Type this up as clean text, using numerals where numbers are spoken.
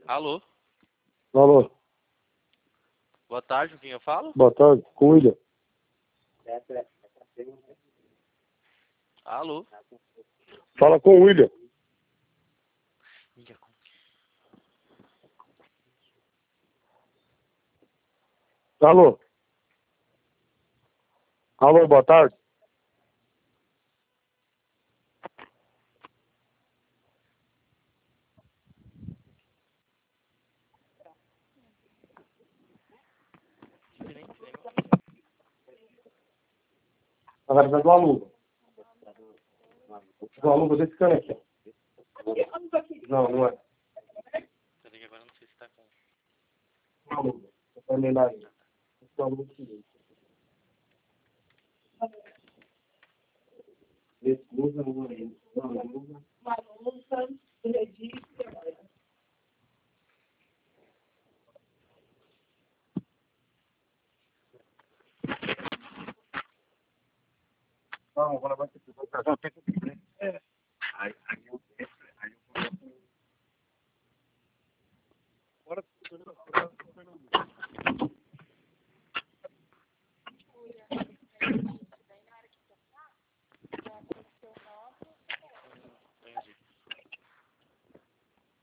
Alô? Alô, Boa tarde, com quem eu falo? boa tarde, com o William. Alô? Fala com o William. Alô? Alô, boa tarde. Na verdade, do aluno. Do aluno desse cano aqui. Não, não é. Peraí, agora eu não sei se tá com... Do aluno. Eu falei lá aí. Do aluno seguinte. Esse usa, não é isso. Não, não usa. Não, agora vai ter que fazer. Aí eu agora